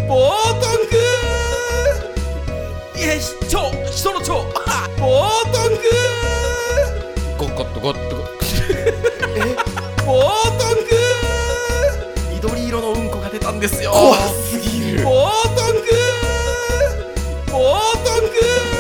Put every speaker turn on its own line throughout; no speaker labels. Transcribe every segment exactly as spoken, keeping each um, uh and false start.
冒涜いや蝶人の蝶冒涜ゴッゴッとゴッとゴッえ冒涜緑色のうんこが出たんですよ。
怖すぎる。
冒涜冒涜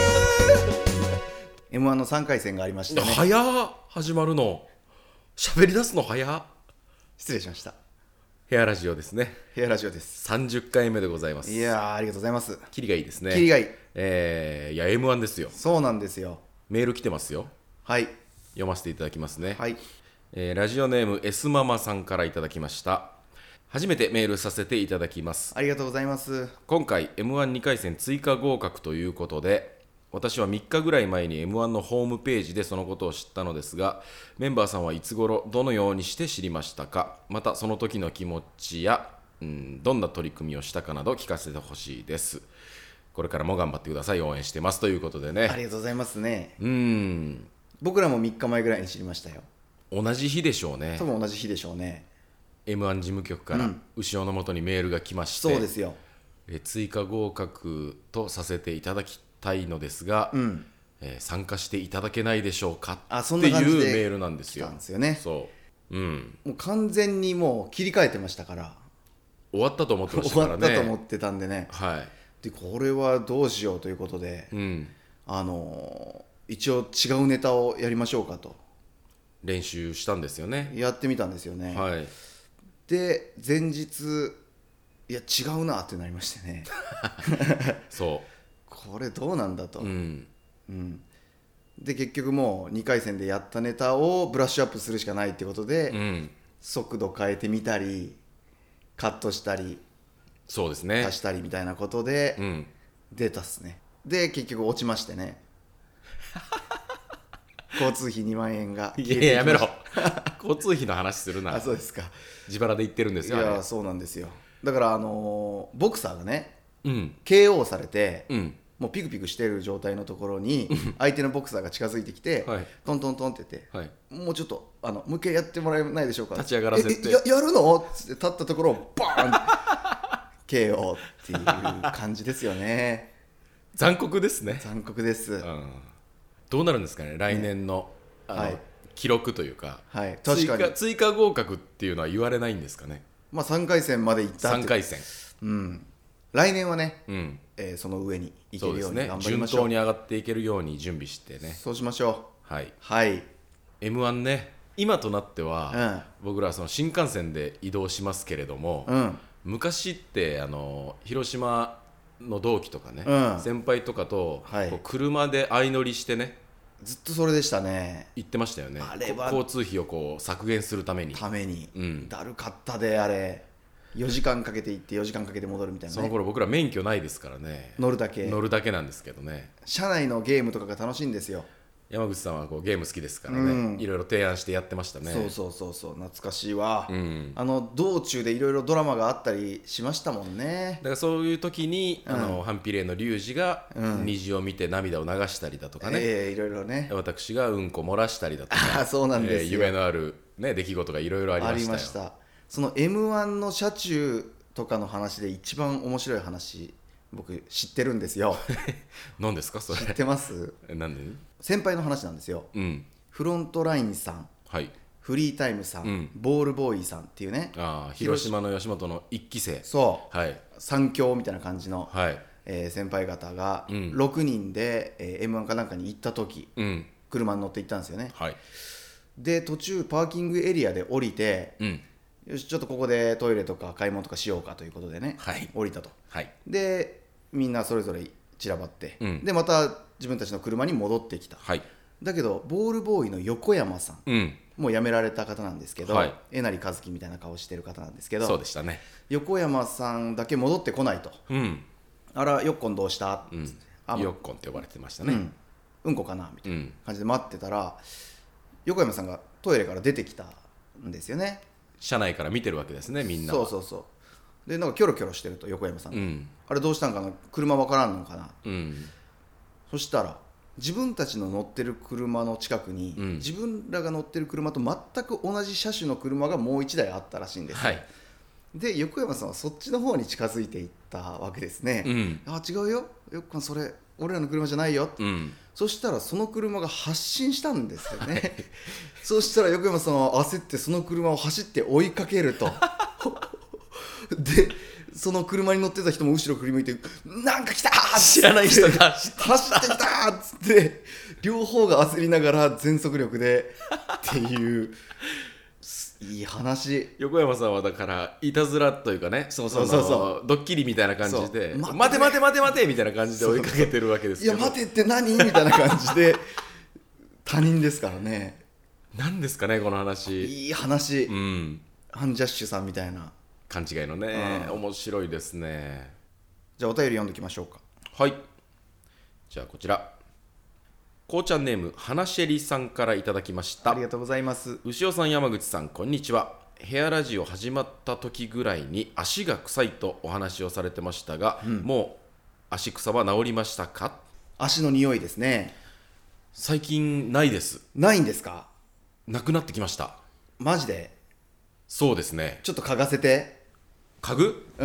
エムワン のさんかい戦がありましたね。
早っ始まるの喋り出すの早っ。
失礼しました。
ヘアラジオですね。
ヘアラジオです。
さんじゅっかいめでございます。
いやーありがとうございます。
キリがいいですね。
キリがいい。
えー、いや エムワン ですよ。
そうなんですよ。
メール来てますよ。
はい
読ませていただきますね。
はい。
えーラジオネーム S ママさんからいただきました。初めてメールさせていただきます。
ありがとうございます。
今回 エムワンに 回戦追加合格ということで、私はみっかぐらい前に エムワン のホームページでそのことを知ったのですが、メンバーさんはいつ頃どのようにして知りましたか。またその時の気持ちや、うん、どんな取り組みをしたかなど聞かせてほしいです。これからも頑張ってください。応援してますということでね。
ありがとうございますね。
うーん
僕らもみっかまえぐらいに知りましたよ。
同じ日でしょうね。
多分同じ日でしょうね。
エムワン 事務局から牛尾の元にメールが来まして、
そうですよ。
え追加合格とさせていただきたいのですが、
うん
えー参加していただけないでしょうか
あそん
っていう
な感じで
メールなんですよ。
来たんですよね。
そう、うん、
もう完全にもう切り替えてましたから
終わったと思ってました
終わ
からね。
ったと思ってたんでね。
は
でこれはどうしようということで、
い、うん、
あのー一応違うネタをやりましょうかと
練習したんですよね。
やってみたんですよね。
はい、
で前日いや違うなってなりましてね
そ
これどうなんだと、
う、うん
うん、で結局もうにかい戦でやったネタをブラッシュアップするしかないってことで、
うん、
速度変えてみたりカットしたり
そうですね。
足したりみたいなことで
うん
出たっすね。で結局落ちましてね交通費にまんえんが消えていきました。
いややめろ交通費の話するな。
あそうですか。
自腹で言ってるんで
い
すよ。あれ
やそうなんですよ。だからあのーボクサーがね
うん
ケーオー されて、
うん
もうピクピクしてる状態のところに相手のボクサーが近づいてきて、
はい
トントントンって言って、
はい
もうちょっとあのもう一回やってもらえないでしょうか。
立ち上がらせて
ええややるのっつって立ったところをバーンケーオー っていう感じですよね。
残酷ですね。
残酷です、
うんどうなるんですかね来年の、あの
はい
記録というか、
はい確かに
追加追加合格っていうのは言われないんですかね。
まあさんかい戦まで行ったって
さんかい戦、
うん、来年はね、
うん、
えーその上に行け
そうですね
るように頑張り
順
ましょう。
当に上がっていけるように準備してね。
そうしましょ
はい、
う。はい、
エムワン ね今となっては、
う
僕らはその新幹線で移動しますけれども、
うん
昔ってあの広島の同期とかね、
うん
先輩とかと、
はい
こう車で相乗りしてね
ずっとそれでしたね。
行ってましたよね。
あれは
こ交通費をこう削減するために。
ために、
うん
だるかったであれよじかんかけて行ってよじかんかけて戻るみたいなね。
その頃僕ら免許ないですからね。
乗るだけ
乗るだけなんですけどね。
車内のゲームとかが楽しいんですよ。
山口さんはこうゲーム好きですからね、
うん
いろいろ提案してやってましたね。
そうそうそうそう懐かしいわ、
うん、
あの道中でいろいろドラマがあったりしましたもんね。
だからそういう時に、
うん
あのハンピレーの龍二が
うん
虹を見て涙を流したりだとかね、
ええいろいろね
私がうんこ漏らしたりだとか
あそうなんですよ、
えー夢のある、ね、出来事がいろいろあり
あ
ましたよ。
りました。その エムワン の車中とかの話で一番面白い話僕知ってるんですよ。
何ですかそれ
知ってます
なんで
先輩の話なんですよ。
うん
フロントラインさん、
はい
フリータイムさん、
うん
ボールボーイさんっていうね、
あ広島の吉本の一期生
そう
はい
三強みたいな感じの、
はい
えー先輩方が
うん
ろくにんで、えー、エムワン かなんかに行った時
うん
車に乗って行ったんですよね。
はい
で途中パーキングエリアで降りて、
うん
よしちょっとここでトイレとか買い物とかしようかということでね、
はい
降りたと。
はい
でみんなそれぞれ散らばって、
うん
でまた自分たちの車に戻ってきた。
はい
だけどボールボーイの横山さん、
うん
もう辞められた方なんですけど、
はい
えなりかずきみたいな顔してる方なんですけど、
そうでしたね。
横山さんだけ戻ってこないと。
うん
あらよっこんどうしたって、
うん
あ
よっこんって呼ばれてましたね。
うん、うんこかなみたいな
うん
感じで待ってたら、横山さんがトイレから出てきたんですよね。
車内から見てるわけですねみんなは。
そうそうそうでなんかキョロキョロしてると横山さんが、
うん
あれどうしたんかな車わからんのかな。
うん
そしたら自分たちの乗ってる車の近くに、
うん
自分らが乗ってる車と全く同じ車種の車がもういちだいあったらしいんですよ、
はい
で横山さんはそっちの方に近づいていっったわけですね、
うん、
あ違うよよくそれ俺らの車じゃないよ、
うん、
そしたらその車が発進したんですよねそしたら横山さんは焦ってその車を走って追いかけるとでその車に乗ってた人も後ろ振り向いてなんか来たー
知らない人が
走ってきたーっつって両方が焦りながら全速力でっていういい話。
横山さんはだからいたずらというかね、
そうそうそうそう
ドッキリみたいな感じで
待
待て待て待て待てみたいな感じで追いかけてるわけですけど、
いや待てって何みたいな感じで他人ですからね。
何ですかねこの話。
いい話、
うん、
アンジャッシュさんみたいな
勘違いのね、
うん、
面白いですね。
じゃあお便り読んでおきましょうか。
はい、じゃあこちらこうちゃんネーム花シェリさんからいただきました。
ありがとうございます。
牛尾さん、山口さん、こんにちは。ヘアラジオ始まった時ぐらいに足が臭いとお話をされてましたが、うん、もう足臭は治りましたか？
足の匂いですね。
最近ないです。
ないんですか？
なくなってきました。
マジで？
そうですね。
ちょっと嗅がせて。
嗅ぐ？
うん。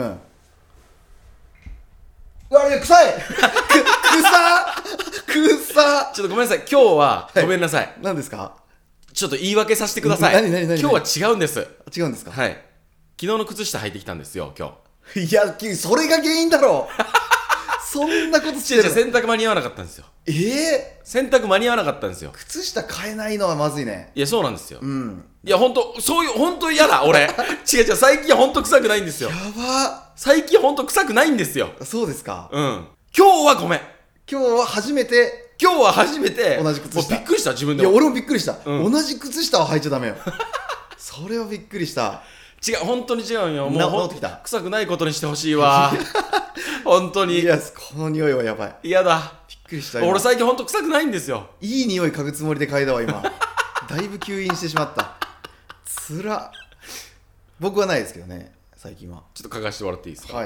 うわ、いや臭いく臭っ
ちょっとごめんなさい、今日は、はい、ごめんなさい。
何ですか？
ちょっと言い訳させてください。
何何何
今日は違うんです。
違うんですか？
はい。昨日の靴下履いてきたんですよ今
日。いやそれが原因だろうそんなことしてる。
洗濯間に合わなかったんですよ。
ええ
ー、洗濯間に合わなかったんですよ。
靴下買えないのはまずいね。
いやそうなんですよ。
うん。
いや本当そういう本当嫌だ俺違う違う、最近本当臭くないんですよ。
やば。
最近本当臭くないんですよ。
そうですか。
うん。今日はごめん。
今日は初めて。
今日は初めて
同じ靴下。
びっくりした自分でも。
いや俺もびっくりした、
うん、
同じ靴下は履いちゃダメよそれはびっくりした。
違う本当に違うよ。もう
治ってきた。
臭くないことにしてほしいわ本当に。
いやこの匂いはやばい。
嫌だ。
びっくりした。
俺最近本当臭くないんですよ。
いい匂い嗅ぐつもりで嗅いだわ今だいぶ吸引してしまった。つら。僕はないですけどね最近は。
ちょっと嗅がしてもらっていいですか？
はい。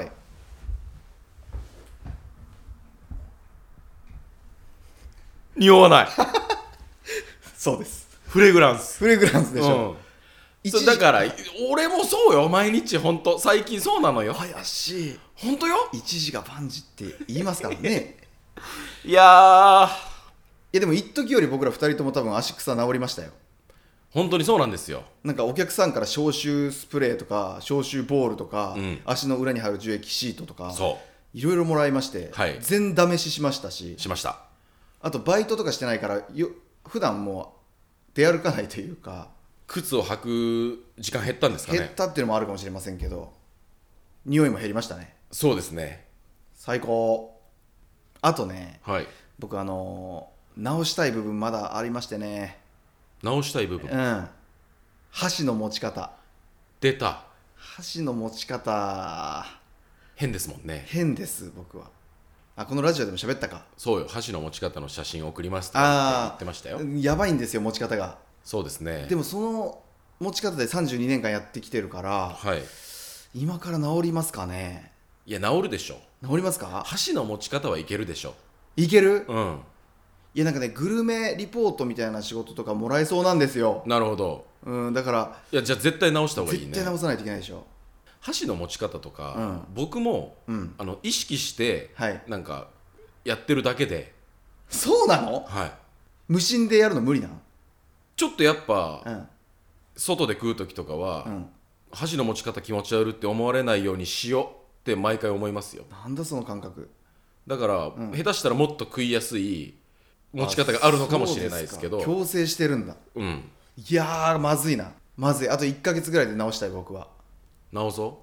匂わない
そうです。
フレグランス。
フレグランスでしょ、
うん、そうだから俺もそうよ毎日本当最近そうなのよ。
怪しい。
本当よ。
一時が万事って言いますからね
いや
いやでも一時より僕らふたりとも多分足草治りましたよ。
本当にそうなんですよ。
なんかお客さんから消臭スプレーとか消臭ボールとか、うん、足の裏に貼る樹液シートとか
そう
いろいろもらいまして、はい、全試ししましたし
しました。
あとバイトとかしてないからよ普段もう出歩かないというか
靴を履く時間減ったんですかね。
減ったっていうのもあるかもしれませんけど匂いも減りましたね。
そうですね。
最高。あとね、
はい、
僕あのー、直したい部分まだありましてね。
直したい部分、
うん、箸の持ち方。
出た。
箸の持ち方
変ですもんね。
変です僕は。あこのラジオでも喋ったか。
そうよ、箸の持ち方の写真送りますって言ってましたよ。
やばいんですよ持ち方が。
そうですね。
でもその持ち方でさんじゅうにねんかんやってきてるから、はい、今から治りますかね。
いや治るでしょ。
治りますか。
箸の持ち方はいけるでしょ。
いける。
うん。
いやなんかねグルメリポートみたいな仕事とかもらえそうなんですよ。
なるほど。
うん、だから
いやじゃあ絶対直した方がいいね。
絶対直さないといけないでしょ。
箸の持ち方とか、
うん、
僕も、うん、あの意識して、はい、なんかやってるだけで。
そうなの。
はい。
無心でやるの無理なの。
ちょっとやっぱ、
うん、
外で食う時とかは、
うん、
箸の持ち方気持ち悪いって思われないようにしようって毎回思いますよ。
なんだその感覚。
だから、うん、下手したらもっと食いやすい持ち方があるのかもしれないですけど。
強制してるんだ。
うん。
いやーまずいな。まずい。あといっかげつぐらいで直したい僕は。
直そう。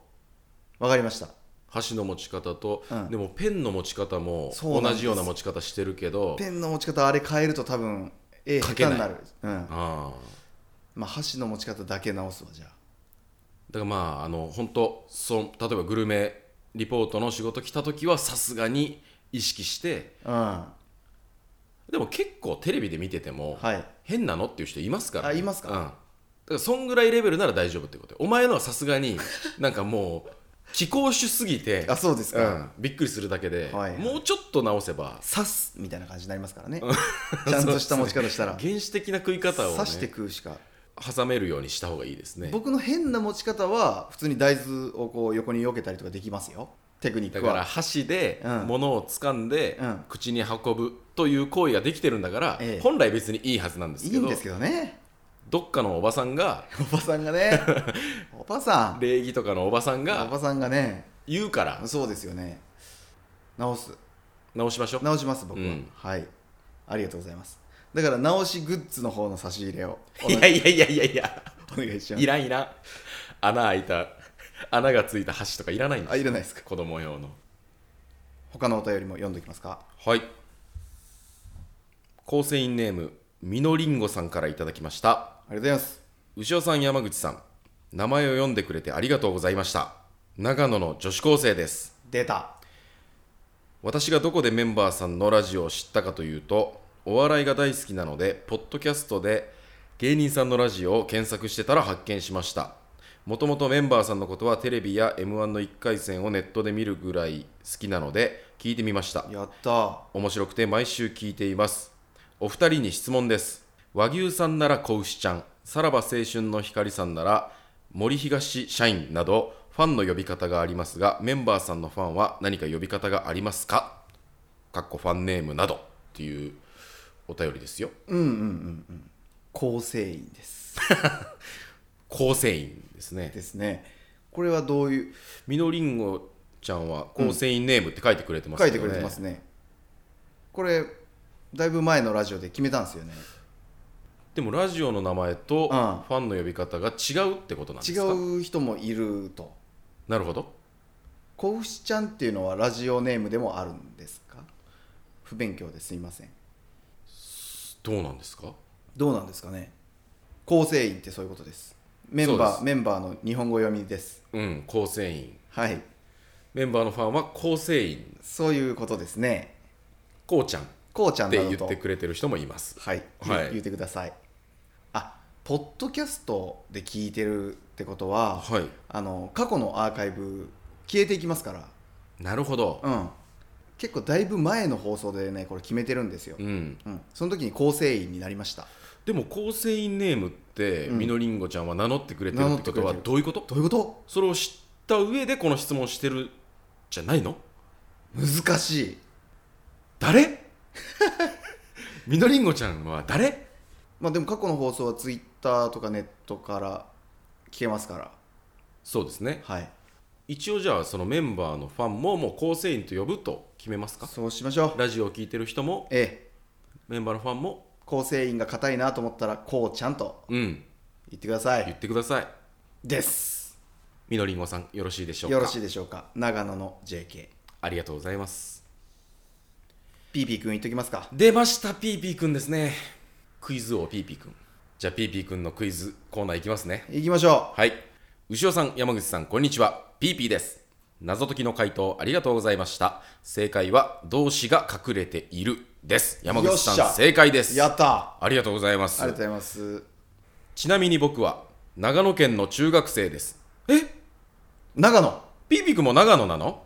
わかりました。
箸の持ち方と、うん、でもペンの持ち方も同じような持ち方してるけど、
ペンの持ち方あれ変えると多分絵下手になる。うん、
あ
まあ箸の持ち方だけ直すわじゃあ。
だからまああの本当そ例えばグルメリポートの仕事来た時はさすがに意識して、
うん、
でも結構テレビで見てても、はい、変なのっていう人いますから、
ね、あいますか、
うん、だからそんぐらいレベルなら大丈夫ってこと。お前のはさすがになんかもう気候種すぎて
あそうですか、
うん、びっくりするだけで、はいはい、もうちょっと直せば
刺すみたいな感じになりますからねちゃんとした持ち方したら
原始的な食い方を、ね、
刺して食うしか
挟めるようにした方がいいですね。
僕の変な持ち方は普通に大豆をこう横に避けたりとかできますよ。 テクニック
だから
は。
箸で
うん
物を掴んで
うん
口に運ぶという行為ができてるんだから、
ええ
本来別にいいはずなんですけど、
いいんですけどね。
どっかのおばさんが
おばさんがねおばさん
礼儀とかのおばさん
お
が
ばさんがね、
言うから
そうですよね。直す
直しましょう。
直します僕は、
うん
はいありがとうございます。だから直しグッズの方の差し入れをお
いやいやいやいやいや
お願いします。
いらんいらん。穴開いた穴がついた箸とかいらないんです
あいらないですか。
子供用の。
他のお便りも読んでおきますか。
はい。構成員ネームみのりんごさんからいただきました。
ありがとうございます。
牛尾さん、山口さん、名前を読んでくれてありがとうございました。長野の女子高生です。
出た。
私がどこでメンバーさんのラジオを知ったかというと、お笑いが大好きなのでポッドキャストで芸人さんのラジオを検索してたら発見しました。もともとメンバーさんのことはテレビや エムワン のいっかい戦をネットで見るぐらい好きなので聞いてみました。
やった
面白くて毎週聞いています。お二人に質問です。和牛さんなら子牛ちゃん、さらば青春の光さんなら森東社員などファンの呼び方がありますが、メンバーさんのファンは何か呼び方がありますか？かっこファンネームなどっていうお便りですよ。
うんうんうんうん構成員です
構成員ですね。
ですね。これはどういう
みのりんごちゃんは構成員ネームって書いてくれてますよね。
書いてくれてますね。これだいぶ前のラジオで決めたんですよね。
でもラジオの名前とフ
うん
ァンの呼び方が違うってことなんですか？
違う人もいると。
なるほど。
子牛ちゃんっていうのはラジオネームでもあるんですか？不勉強ですいません。
どうなんですか？
どうなんですかね。構成員ってそういうことです。メンバ
そうです
ーメンバーの日本語読みです。
うん、構成員。
はい
メンバーのファンは構成員、
そういうことですね。
こうちゃんっ
こうちゃん
て言
などと
ってくれてる人もいます。
はい、
はい
言ってください。あ、ポッドキャストで聞いてるってことは、
はい。
あの過去のアーカイブ消えていきますから、
なるほど。
うん、結構だいぶ前の放送でねこれ決めてるんですよ、
うん。
うん、その時に構成員になりました。
でも構成員ネームって
うん
みのりんごちゃんは名乗ってくれてるってことは
名乗ってくれてる
どういうこと？
どういうこと？
それを知った上でこの質問してるじゃないの？
難しい。
誰？みのりんごちゃんは誰？
まあでも過去の放送はツイッターとかネットから聞けますから。
そうですね。
はい、
一応じゃあそのメンバーのファンももう構成員と呼ぶと決めますか？
そうしましょう。
ラジオを聞いてる人も
ええ、
メンバーのファンも
構成員が硬いなと思ったらこうちゃんと
うん
言ってくださ
言っ
い
てください。
です
みのりんごさんよろしいでしょうか？
よろしいでしょうか。長野の ジェーケー
ありがとうございます。
ピーピー君言っときますか。
出ました、ピーピーくんですね。クイズ王ピーピーくん。じゃあピーピーくんのクイズコーナーいきますね。
行きましょ
はい。牛尾さん、山口さん、こんにちは。ピーピーです。謎解きの回答ありがとうございました。正解は動詞が隠れているです。山口さ
よっしゃ
ん、正解です。
やった
ありがとうございます。
ありがとうございます。
ちなみに僕は長野県の中学生です。え
長野
ピーピーくんも長野なの？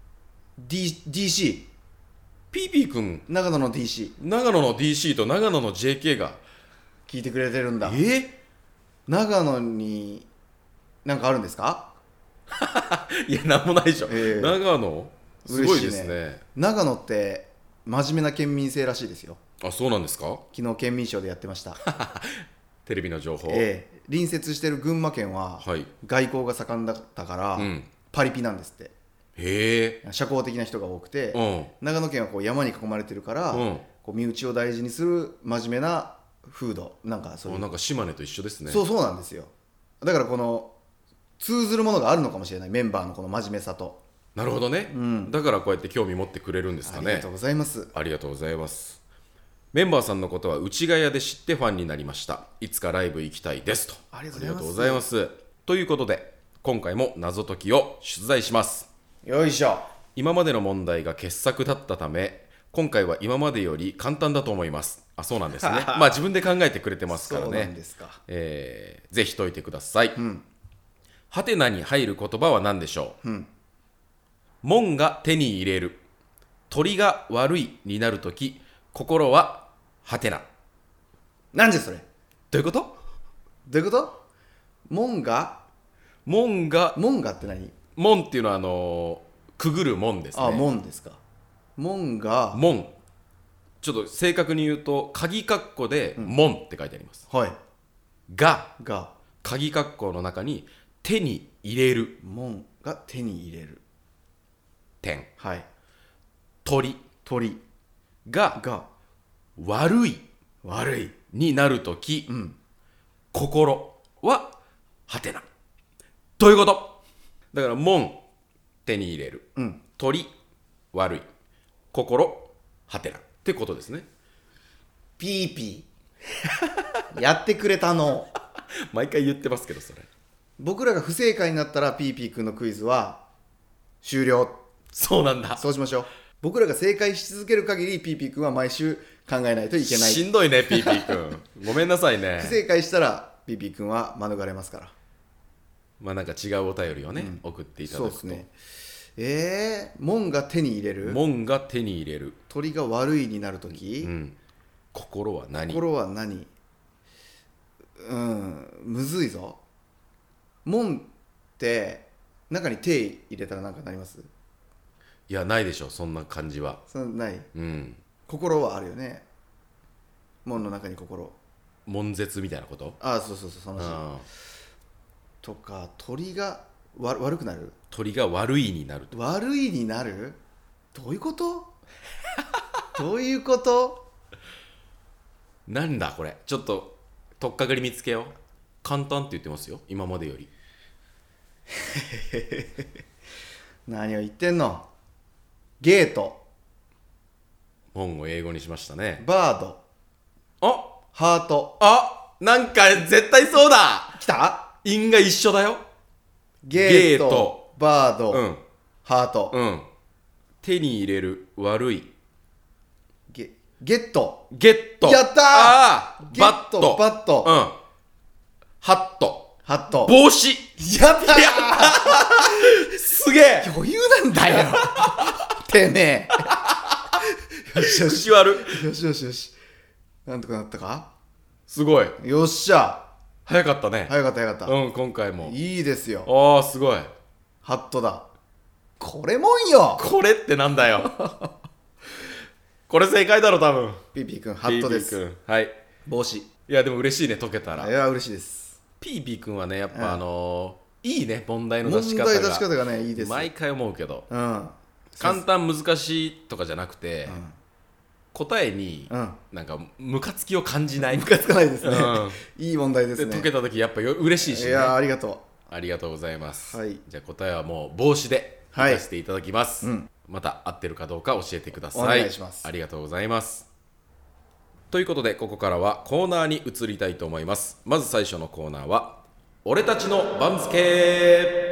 D DC
ピーピーくん、
長野の ディーシー
長野の ディーシー と長野の ジェーケー が
聞いてくれてるんだ。
え
長野に何かあるんですか？
いや、なんもないでしょ。
ええ
長野すごいですね。
嬉し長野って真面目な県民性らしいですよ。
あ、そうなんですか？
昨日県民賞でやってました
テレビの情報。
ええ隣接してる群馬県は
はい。
外交が盛んだったから、
うん。
パリピなんですって。
へえ。
社交的な人が多くて、
うん。
長野県はこう山に囲まれてるから、
うん。
こう身内を大事にする真面目な風土なんかそういう、
なんか島根と一緒ですね。
そうそうなんですよ。だからこの通ずるものがあるのかもしれない、メンバーのこの真面目さと。
なるほどね、
うん
だからこうやって興味持ってくれるんですかね。
ありがとうございます。
ありがとうございます。メンバーさんのことは内ヶ谷で知ってファンになりました。いつかライブ行きたいですと。
ありがとうございます。
ございますということで今回も謎解きを出題します。
よいしょ。
今までの問題が傑作だったため今回は今までより簡単だと思います。あ、そうなんですねまあ自分で考えてくれてますから
そうなん
ね。
ですか。
えーぜひ解いてください。
うん
ハテナに入る言葉は何でしょう？
うん
門が手に入れる、鳥が悪いになるとき心はハテナ。
なんでそれ、
どういうこと？
どういうこと？門が
門が
門がって何？
門っていうのはあのーくぐる門ですね。
あ、門ですか。門が
門、ちょっと正確に言うと鍵括弧で門って書いてあります、
はい
が
が
鍵括弧の中に手に入れる
門が手に入れる
点、
はい
鳥
鳥
が
が
悪い
悪い
になるとき、
うん
心ははてな。どういうこと？だから門手に入れる、
うん
鳥悪い、心はてなってことですね。
ピーピーやってくれたの。
毎回言ってますけど、それ
僕らが不正解になったらピーピーくんのクイズは終了。
そうなんだ。
そうしましょう。僕らが正解し続ける限りピーピーくんは毎週考えないといけない。
しんどいね、ピーピーくん。ごめんなさいね。
不正解したらピーピーくんは免れますから。
まあなんか違うお便りをね、うん、送っていただくと。
そうですね。えー、門が手に入れる、
門が手に入れる、
鳥が悪いになるとき、
うん、心は何？
心は何？うんむずいぞ。門って中に手入れたら何かなります？
いやないでしょ、そんな感じは。
そんない、
うん、
心はあるよね。門の中に心、
門絶みたいなこと？
ああそうそうそう、その話とか。鳥がわ悪くなる、
鳥が悪いになると。
悪いになる、どういうことどういうこと？
なんだこれ、ちょっと取っかかり見つけよう。簡単って言ってますよ、今までより。
何を言ってんの。ゲート、
門を英語にしましたね。
バード、
あ
ハート。
あ、なんか絶対そうだ。
来た。
韻が一緒だよ。
ゲート、
ゲート
バード、
うん
ハート、
うん。手に入れる、悪い、
ゲゲット。
ゲット。
やったー。
あー
ゲット、
バット、
バット、
うん、ハット、
ハット。
帽子。
やったー。
すげえ。
余裕なんだよ。てめえ。よしよし
口悪。
よしよしよし。なんとかなったか。
すごい。
よっしゃ。
早かったね。
早かった早かった。
うん、今回も。
いいですよ。
ああ、すごい。
ハットだ。これもんよ。
これってなんだよ。これ正解だろ、多分。
ピーピーくん、ハットです。
ピーピーくん、はい。
帽子。
いや、でも嬉しいね、解けたら。
いや、嬉しいです。
ピーピーくんはね、やっ
うん
ぱあのー、いいね、問題の出し方が。
問題出し方がね、いいです。
毎回思うけど。
うん。
簡単難しいとかじゃなくて、
うん、
答えに、
うん、
なんかムカつきを感じない。
ムカつかないですね。
うん、
いい問題ですね。
で解けた時やっぱよ嬉しいしね。
いや、ありがと
ありがとうございます。
はい、
じゃあ答えはもう帽子でいかせていただきます、
はい、うん、
また合ってるかどうか教えてください。
お願いします。
ありがとうございます。ということでここからはコーナーに移りたいと思います。まず最初のコーナーは俺たちの番付。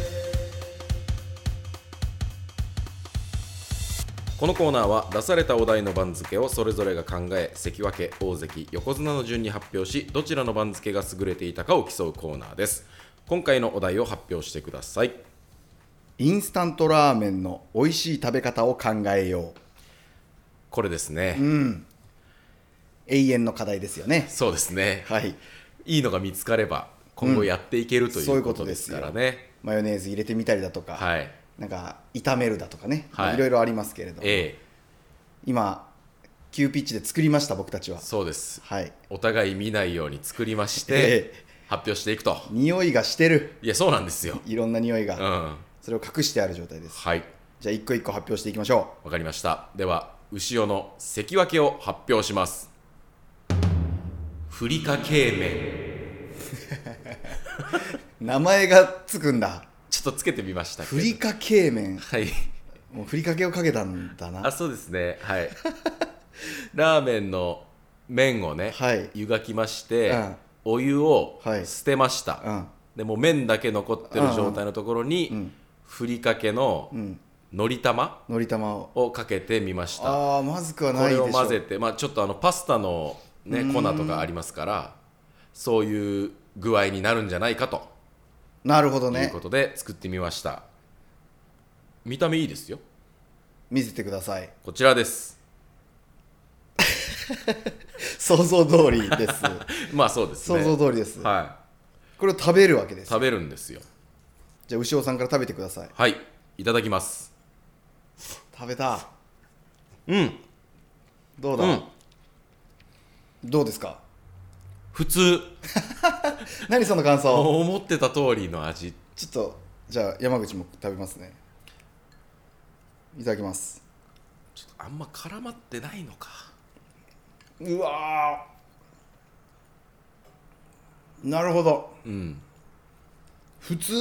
このコーナーは出されたお題の番付をそれぞれが考え、関脇、大関、横綱の順に発表し、どちらの番付が優れていたかを競うコーナーです。今回のお題を発表してください。
インスタントラーメンの美味しい食べ方を考えよう。
これですね。
うん。永遠の課題ですよね。
そうですね。
はい。
いいのが見つかれば今後やっていける、うん、ということですからね。
マヨネーズ入れてみたりだとか。
はい。
なんか炒めるだとかね、
はい、
いろいろありますけれども、
ええ、
今急ピッチで作りました。僕たちは
そうです、
はい、
お互い見ないように作りまして、ええ、発表していくと。
匂いがしてる。
いやそうなんですよ、
いろんな匂いが、
うん、
それを隠してある状態です。
はい。
じゃあ一個一個発表していきましょ
う。わかりました。では牛尾の関脇を発表します。ふりかけ麺。
名前がつくんだ。
ちょっとつけてみましたけど。
ふりかけ麺。
はい。
もうふりかけをかけたんだな。
あ、そうですね。はい。ラーメンの麺をね、
はい、
湯がきまして、
うん、
お湯を捨てました。
うん、
でもう麺だけ残ってる状態のところに、うん、ふりかけののり玉
のり玉
をかけてみました。
ああ、まずくはないでしょ。
これを混ぜて、まあ、ちょっとあのパスタの、ね、粉とかありますから、そういう具合になるんじゃないかと。
なるほどね。
ということで作ってみました。見た目いいですよ。
見せてください。
こちらです。
想像通りです。
まあそうですね。
想像通りです。
はい。
これを食べるわけです。
食べるんですよ。
じゃあ牛尾さんから食べてください。
はい、いただきます。
食べた。
うん
どうだ、
うん
どうですか。
普通
何その感想。
思ってた通りの味。
ちょっとじゃあ山口も食べますね。いただきます。
ちょっとあんま絡まってないのか。
うわー、なるほど。
うん
普通。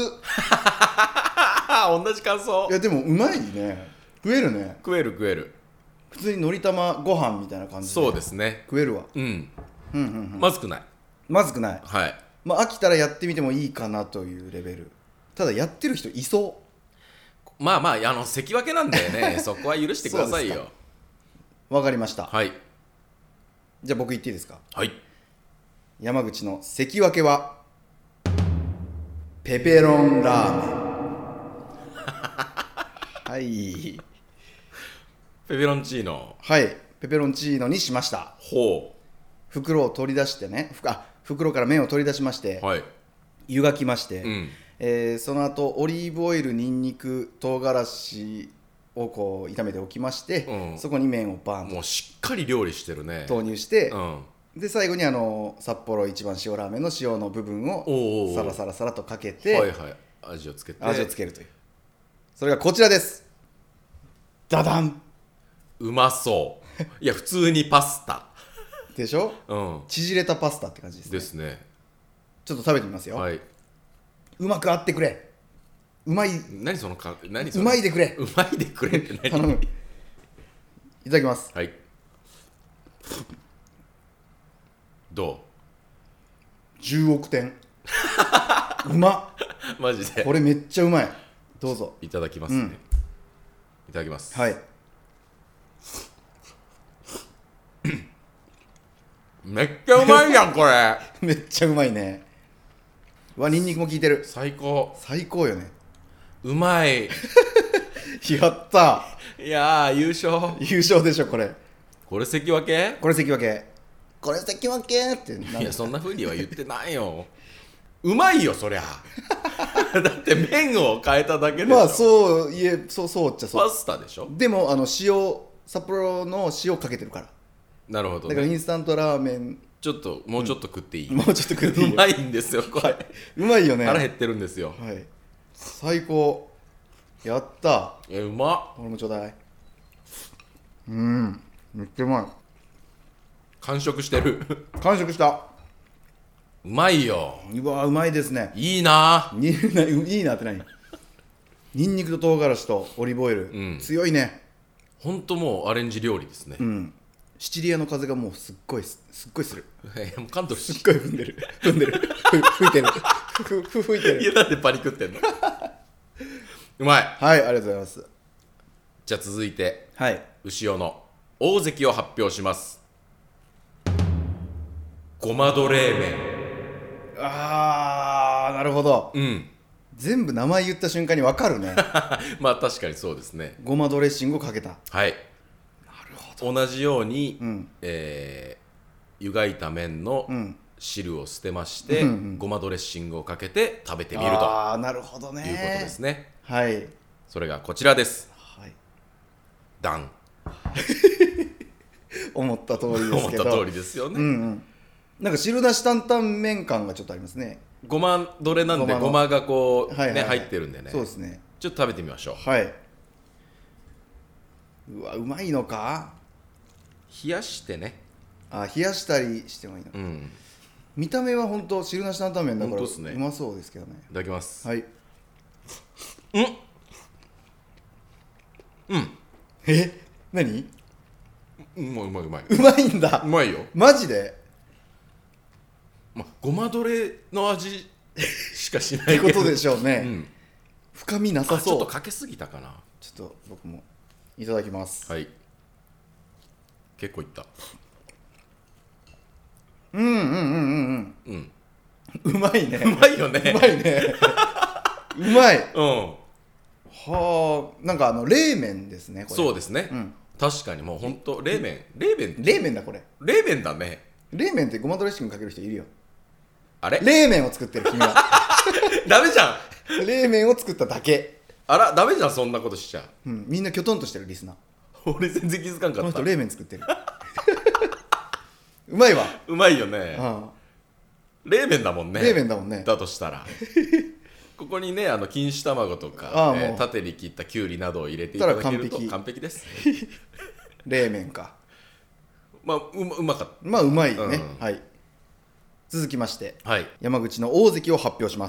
同じ感想。
いやでもうまいね。食えるね。
食える食える。
普通にのり玉ご飯みたいな感じで
そうですね。
食えるわ。
うん
うんうんうん。
まずくない。
まずくない。
はい。
まあ飽きたらやってみてもいいかなというレベル。ただやってる人いそ
まあまああの関脇なんだよねそこは許してくださいよ。
う。わかりました。
はい
じゃあ僕言っていいですか。
はい。
山口の関脇はペペロンラーメン。はい
ペペロンチーノ。
はいペペロンチーノにしました。
ほ
袋を取り出してね、ふあ袋から麺を取り出しまして、
う。はい。
湯がきまして、
うん
えーその後オリーブオイル、ニンニク、唐辛子をこう炒めておきまして、
うん
そこに麺をバーン
もうしっかり料理してるね。
と投入して、
うん
で最後にあの札幌一番塩ラーメンの塩の部分を
おうおうおう
サラサラサラとかけて
はいはい。味をつけて。
味をつけるという、それがこちらです。ダダン
うまそういや普通にパスタ。
でしょ。
うん
縮れたパスタって感じですね。
ですね。
ちょっと食べてみますよ、
はい。
うまくあってくれ。うまい、
何そのか何そうの
まいでくれ。
うまいでくれって何。
頼む。いただきます。
はい。ど
じゅうおくてん。うまっ。
うマジで。
これめっちゃうまい。どうぞ。
いただきますね、
うん
いただきます。
はい。
めっちゃうまいやんこれ
めっちゃうまいね。うわ、ニンニクも効いてる。
最高。
最高よね。
うまい。
やった
いやー優勝。
優勝でしょこれ。
これ関脇。
これ関脇。これ関脇って
いやそんな風には言ってないようまいよそりゃだって麺を変えただけでしょ。
まあそういえそうそうっちゃそう。
パスタでしょ。
でもあの塩、札幌の塩かけてるから。
なるほど、
だからイ
ね、
ンスタントラーメン
ちょっともうちょっと食っていい、
もうちょっと食っていいよ。
うまいんですよこれ、
うまいよね。
腹減ってるんですよ。
はい。最高。やった
えうまっ。
俺もちょうだい。うんめっちゃうまい。
完食してる
完食した。
うまいよ。
うわうまいですね。
いいな。
にいいなって何。ニンニクと唐辛子とオリーブオイル、
うん、
強いね。
ほんともうアレンジ料理ですね。
うんシチリアの風がもうすっごいすすっごいする。
いやもう関東
すっごい踏んでる踏んでるふ吹いてるふふ吹いて
いや
る。
なんでパニクってんのうまい。
はいありがとうございます。
じゃあ続いて
はい
牛尾の大関を発表します。ごまど冷麺。
あーなるほど。
うん
全部名前言った瞬間に分かるね
まあ確かにそうですね。
ごまドレッシングをかけた。
はい。
なるほ
同じように、
うん
えー湯がいた麺の
うん
汁を捨てまして、
うんうん
ごまドレッシングをかけて食べてみると
ああなるほどね
いうことですね。
はい
それがこちらです。
はい
ダン。
思った通りです
思っ
けど
た通りですよね。
うんうんなんか汁なし担々麺感がちょっとありますね。
ごまどれなんで
ごまの
ごまがこう、
はいはいはい
ね入ってるんでね。
そうですね。
ちょっと食べてみましょう。
はいうわうまいのか。
冷やしてね。
あ冷やしたりしてもいいの、
うん。
見た目は本当汁なし担々麺だから
ほんとっすね
うまそうですけどね。
いただきます。
はい。
うんうん
え何
うまいうまいうまい。
うまいんだ
うまいよ。
マジで
ま、ごまどれの味しかしな
って
いけど。
ことでしょうね、
うん。
深みなさ
あちょっ
そう。
とかけすぎたかな。
ちょっと僕もいただきます。
はい。結構いった。
うんうんうんうん
うん。
うんうまいね
うまいよね。
うまいねうまい。
うん。
はあなんかあの冷麺ですねこれ。
そうですね。
うん
確かにもう本当冷麺冷麺
冷麺だこれ。
冷麺だね。
冷麺ってごまドレッシングかける人いるよ。
あれ
冷麺を作ってる君は
ダメじゃん。
冷麺を作っただけ。
あらダメじゃんそんなことしちゃ
うん、みんなきょとんとしてるリスナー。
俺全然気づかんかった
この人冷麺作ってるうまいわ。
うまいよね
あ
冷麺だもん
あ、
ね
冷麺だもんね。
だとしたらここにねあの錦糸卵とか
ああもう
えー縦に切ったきゅうりなどを入れていただけると
たら完璧
完璧です
冷麺か。
まあうまうまかっ
まあうまいね、
うん
はい。続きまして
たはい
山口の大関を発表します。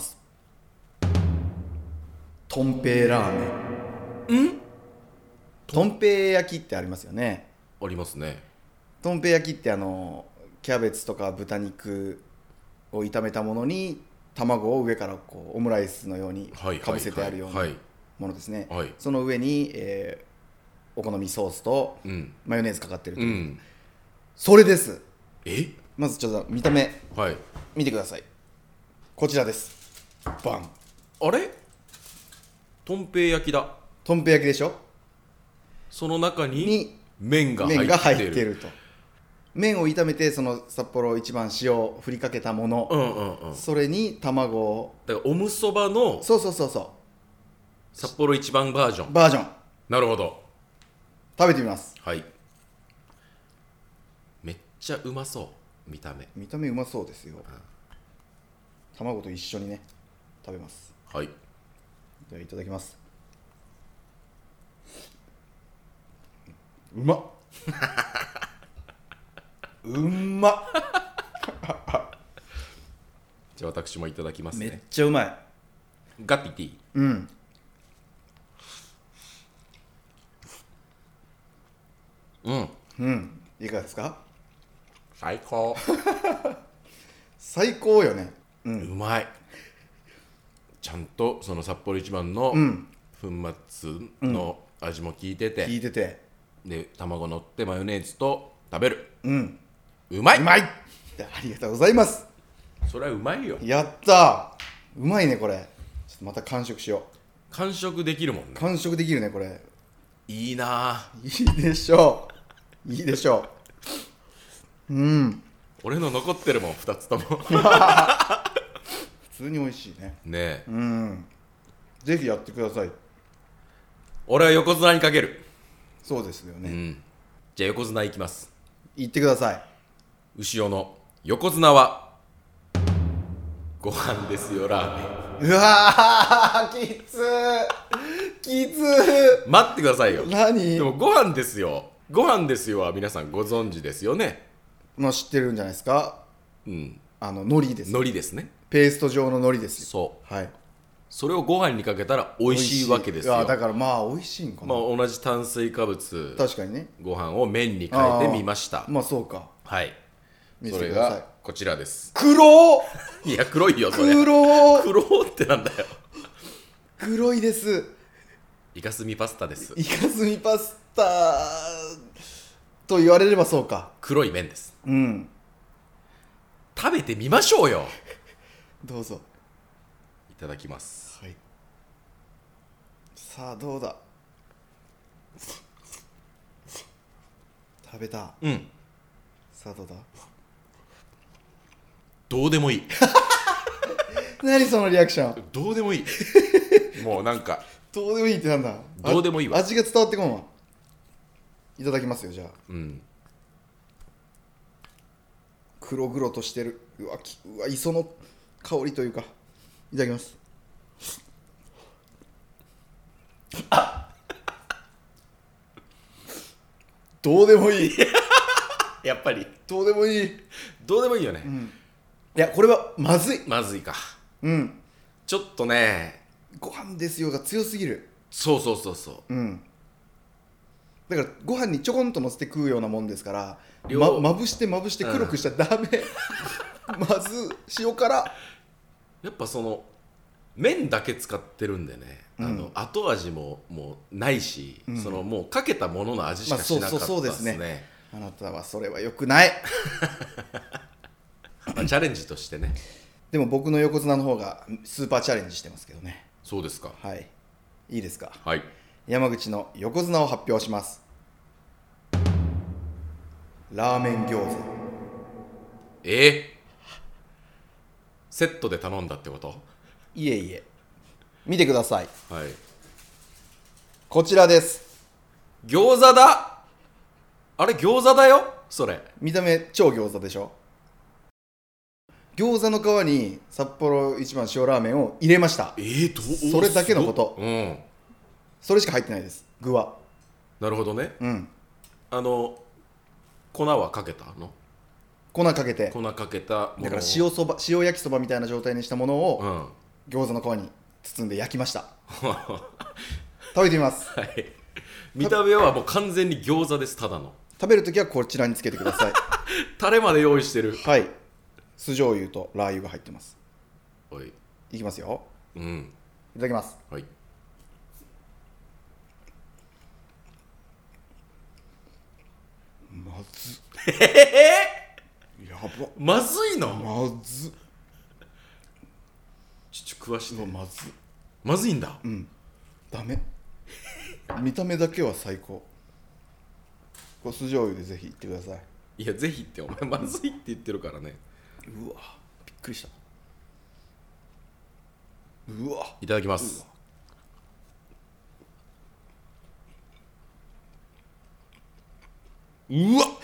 とんぺいラーメン。んとんぺい焼きってありますよね。
ありますね
とんぺい焼きってあのキャベツとか豚肉を炒めたものに卵を上からこうオムライスのように
はい
かぶせてあるような
はい
ものですね。
はい
その上に、えーお好みソースと
うん
マヨネーズかかってるという、
うん
それです。
え
まずちょっと見た目
はい
見てください。こちらです。バン。
あれとんぺい焼きだ
とんぺい焼きでしょ。
その中に
に
麺が入ってる
麺が入ってると。麺を炒めてその札幌一番塩を振りかけたもの、
うんうんうん
それに卵を、
だからおむそばの
そうそうそうそ
札幌一番バージョン
うバージョン
なるほど
食べてみます。
はいめっちゃうまそう見た目
見た目うまそうですよ。卵と一緒にね食べます。
はい
ではいただきます。うまっうんまっ
じゃあ私もいただきます
めっ
ね
ちゃうまい。
ガッティティ
うん
うん
うんいかがですか。
最高
最高よね。う
うんまいちゃんとその札幌一番の
うん
粉末の味も効いてて、
聞いてて
で卵乗ってマヨネーズと食べる
うん
うまいう
まい。ありがとうございます。
それはうまいよ
やったーうまいねこれ。ちょっとまた完食しよ
完食できるもん
う。
ね
完食できるねこれ。
いいなぁ
いいでしょういいでしょう。うん
俺の残ってるもんふたつとも
普通に美味しいね。
ねえ
うんぜひやってください。
俺は横綱にかける、
そうですよね、
うん、じゃあ横綱いきます。
言ってください。
牛尾の横綱はご飯ですよラーメン。
うわーきつーきつー
待ってくださいよ。
何
でもご飯ですよご飯ですよは皆さんご存知ですよね。
まあ知ってるんじゃないですか。
うん
あの海苔です。
海苔ですね。
ペースト状の海苔ですよ。
そう
はい。
それをご飯にかけたら美味しいわけですよ。
いやだからまあ美味しいんかな、
まあ同じ炭水化物
確かにね。
ご飯を麺に変えてみました。
まあそうか。
はい
見
それ
せてください。
がこちらです。
黒
いや黒いよそれ。
黒
黒ってなんだよ。
黒いです。
イカスミパスタです。
イカスミパスタと言われればそうか。
黒い麺です。
うん
食べてみましょうよ。
どうぞ。
いただきます。
はい。さあどうだ。食べた。
うん
さあどうだ。
どうでもいい。
何そのリアクション。
どうでもいい。もうなんか
どうでもいいってなんだ。
どうでもいいわ
あ味が伝わってこんわ。いただきますよじゃあ。
うん
黒々としてる。うわきうわ磯の香りというか。いただきます。どうでもいい。
やっぱり
どうでもいい。
どうでもいいよね、
いやこれはまずい。
まずいか。
うん。
ちょっとね
ご飯ですよが強すぎる。
そうそうそうそう
うん。だからご飯にちょこんと乗せて食うようなもんですから
量
ままぶしてまぶして黒くしちゃダメ、まず塩辛。
やっぱその麺だけ使ってるんでね、
うん
あの後味ももうないし、
うん
そのもうかけたものの味しかしなかった
まあそうそうそう
で
ですすね
ね。
あなたはそれは良くない。
まあチャレンジとしてね。
でも僕の横綱の方がスーパーチャレンジしてますけどね。
そうですか。
はいいいですか。
はい。
山口の横綱を発表します。ラーメン餃子。
えー、セットで頼んだってこと？
いえいえ見てください。
はい。
こちらです。
餃子だ。あれ餃子だよそれ。
見た目超餃子でしょ。餃子の皮に札幌一番塩ラーメンを入れました。
えー、と
それだけのこと。
うん。
それしか入ってないです、具は。
なるほどね。
うん。
あの粉はかけたの？
粉かけて。
粉かけたものを
だから塩そば、塩焼きそばみたいな状態にしたものを、
うん、
餃子の皮に包んで焼きました。食べてみます。
はい。見た目はもう完全に餃子です。ただの。
食べるときはこちらにつけてください。
タレまで用意してる。
はい。酢醤油とラー油が入ってます。
おい。
いきますよ。
うん。
いただきます。
はい。
まずっ。やば。
まずいの？
まずっ。
ちょっと詳しいね。
まずっ。
まずいんだ。
うん。ダメ。見た目だけは最高。これ酢醤油でぜひいってください。
いやぜひってお前まずいって言ってるからね。
うわ、びっくりした。うわ、
いただきます。うわっ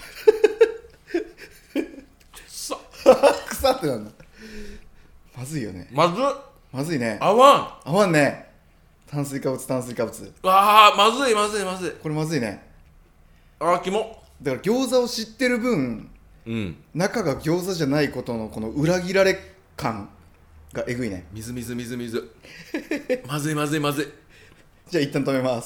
さ
臭ってなんだ。まずいよね。
まずっ。
まずいね。
合わん。
合わんね。炭水化物炭水化物。
わあまずいまずいまずい。
これまずいね。
あーキモ。
だから餃子を知ってる分、
うん。
中が餃子じゃないことのこの裏切られ感がえぐいね。
水水水水まずいまずいまずい。
じゃあ一旦止めます。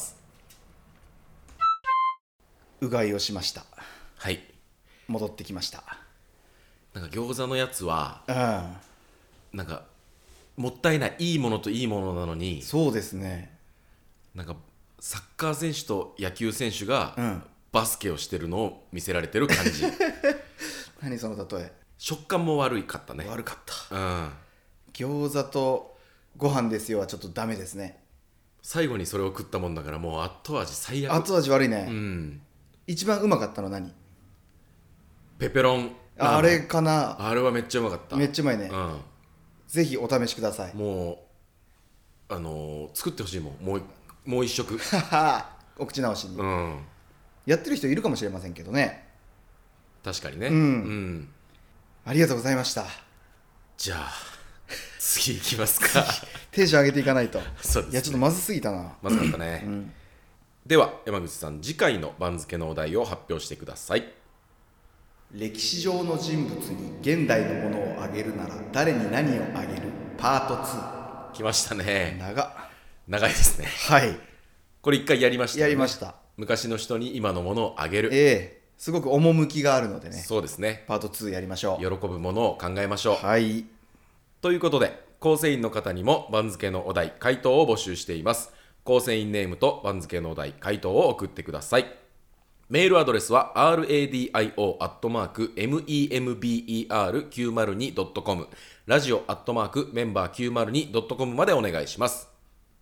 うがいをしました。
はい。
戻ってきました。
なんか餃子のやつは
うん。
なんかもったいない。いいものといいものなのに、
そうですね。
なんかサッカー選手と野球選手が
うん
バスケをしてるのを見せられてる感じ。
何その例え。
食感も悪かったね。
悪かった。
うん。
餃子とご飯ですよはちょっとダメですね。
最後にそれを食ったもんだからもう後味最悪。
後味悪いね。
うん。
一番うまかったの何？
ペペロン。
ああれかな。
あれはめっちゃうまかった。
めっちゃうまいね。
う
ぜひお試しください。
ん。もうあのー、作ってほしいもん。もうもう一食。
ははお口直しに、
うん。
やってる人いるかもしれませんけどね。
確かにね。
うん
うん
ありがとうございました。
じゃあ次いきますか。
テンション上げていかないと。
そうですね。
いやちょっとまずすぎたな。
まずかったね。
うん
では山口さん、次回の番付のお題を発表してください。
歴史上の人物に現代のものをあげるなら誰に何をあげるパートツー。
来ましたね。
長っ。
長いですね。
はい
これ一回やりましたよね。
やりました。
昔の人に今のものをあげる。
ええすごく趣があるのでね。
そうですね。
パートツーやりましょう。
喜ぶものを考えましょう。
はい
ということで構成員の方にも番付のお題回答を募集しています。構成員ネームと番付のお題回答を送ってください。メールアドレスは ラディオ アットマーク メンバーきゅうまるに ドットコム ラジオアットマークメンバー きゅうまるに ドットコム までお願いします。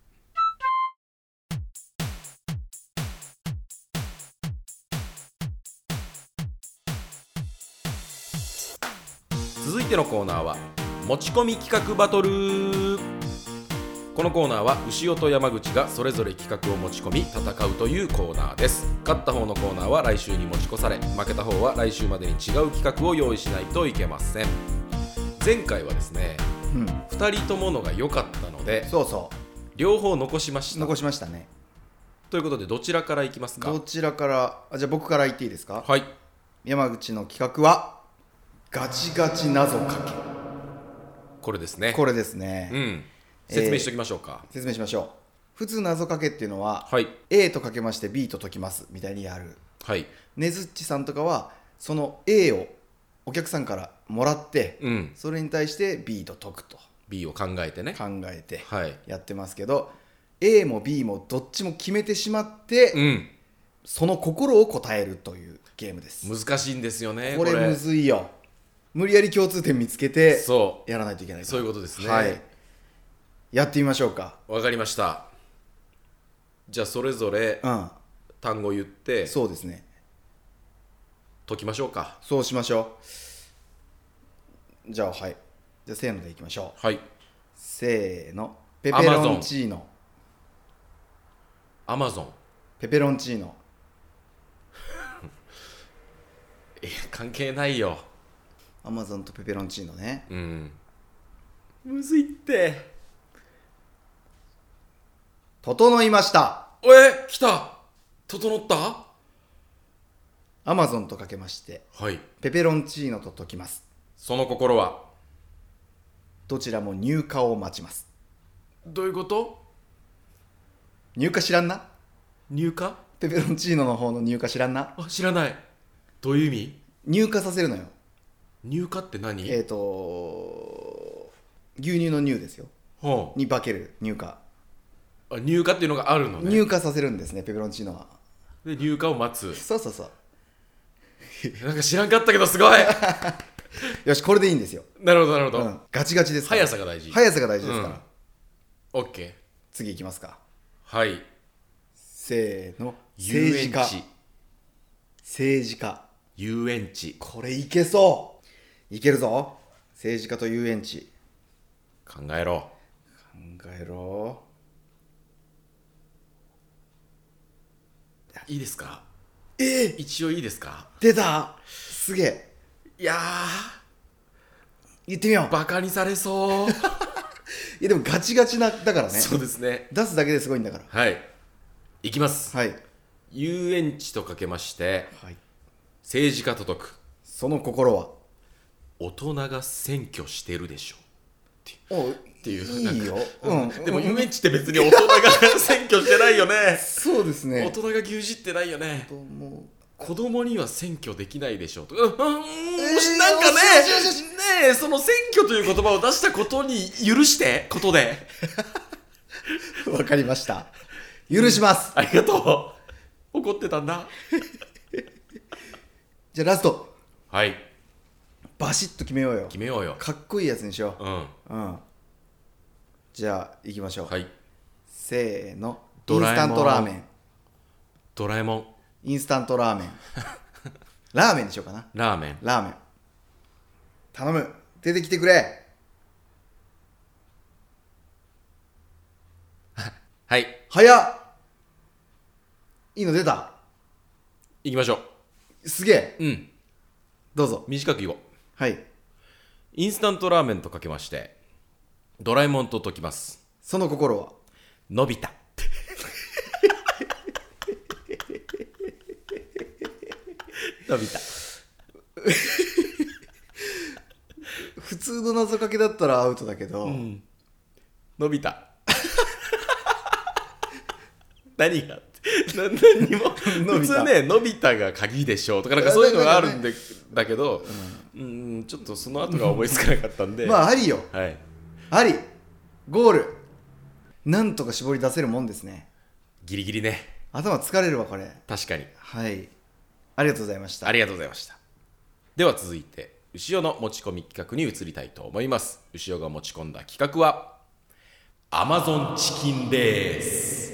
続いてのコーナーは持ち込み企画バトル。このコーナーは牛尾と山口がそれぞれ企画を持ち込み戦うというコーナーです。勝った方のコーナーは来週に持ち越され、負けた方は来週までに違う企画を用意しないといけません。前回はですね、
うん、
ふたりとものが良かったので
そうそ
両方残しまし
う
た。
残しましたね。
ということでどちらからいきますか？
どちらからあじゃあ僕から言っていいですか？
はい。
山口の企画はガチガチ謎かけ。
これですね。
これですね、
うん説明しておきましょうか、
えー説明しましょう。普通謎かけっていうのは、
はい
A とかけまして B と解きますみたいにやる。
はい
ねずっちさんとかはその A をお客さんからもらって、
うん、
それに対して B と解くと
B を考えてね。
考えて
はい
やってますけど、A も B もどっちも決めてしまって、
うん、
その心を答えるというゲームです。
難しいんですよね。
これむずいよ。無理やり共通点見つけて
そ
やらないといけない。
そういうことですね。
はい、やってみましょうか。
わかりました。じゃあそれぞれ
うん
単語言って
そうですね。
解きましょうか。
そうしましょう。じゃあはいじゃあせーのでいきましょう。
はい。
せーのペペロンチーノ。
アマゾン。
ペペロンチーノ。
え関係ないよ。
アマゾンとペペロンチーノね。
うんむずいって。
整いました。
え来た。整った。
アマゾンとかけまして
はい。
ペペロンチーノと解きます。
その心は
どちらも入荷を待ちます。
どういうこと。
入荷知らんな。
入荷。
ペペロンチーノの方の入荷知らんな。
あ知らない。どういう意味。
入荷させるのよ。
入荷って何。
えっ、ー、と牛乳の乳ですよ。
は
に化ける入荷。
あ、あ入荷っていうのがあるのね。
入荷させるんですね、ペペロンチーノは。
で入荷を待つ。
そうそうそう。
なんか知らんかったけどすごい
よし、これでいいんですよ。
なるほどなるほど、
うん、ガチガチですから。
速さが大事。
速さが大事ですから、
うん、OK。
次いきますか。
はい。
せーの。
遊園地。
政治家。
遊園地。
これいけそう。いけるぞ。政治家と遊園地。
考えろ。
考えろ。
いいですか。
えー、
一応いいですか。
出た。すげえ。
いやー
言ってみよう。
バカにされそう
いやでもガチガチなだからね。
そうですね。
出すだけですごいんだから。
はいいきます。
はい。
遊園地とかけまして、
はい、
政治家と解く。
その心は。
大人が占拠してるでしょ
お
っていう。
いいよ、うん、
でも遊園地って別に大人が占拠してないよね。
そうですね。
大人が牛耳ってないよね。
もう
子供には占拠できないでしょうとか、うん、うん、
えー、
なんかね
よしよしよし
ねえその占拠という言葉を出したことに許してことで
わかりました。許します、
うん、ありがとう。怒ってたんだ
じゃあラスト。
はい。
バシッと決めようよ。
決めようよ。
かっこいいやつにしよう。
うん
うん。じゃあ行きましょう。
はい。
せーの。
イン
スタントラーメン。
ドラえもん。
インスタントラーメン。ラーメンにしようかな。
ラーメン。
ラーメン。頼む。出てきてくれ。
はい。
早っ。いいの出た。
行きましょ
すげえ。
う。うん。
どうぞ。
短く言おう。
はい。
インスタントラーメンとかけましてドラえもんと解きます。
その心は。
のび太。のび太。
普通の謎かけだったらアウトだけど、
うん、のび太。何がな何にも普通ねのび太が鍵でしょうとかなんかそういうのがあるんでだけど、うん、うんちょっとその後が思いつかなかったんで
まあありよ。
はい。
あり。ゴール。なんとか絞り出せるもんですね。
ギリギリね。
頭疲れるわこれ。
確かに。
はい。ありがとうございました。
ありがとうございました。では続いて牛尾の持ち込み企画に移りたいと思います。牛尾が持ち込んだ企画は Amazon チキンです。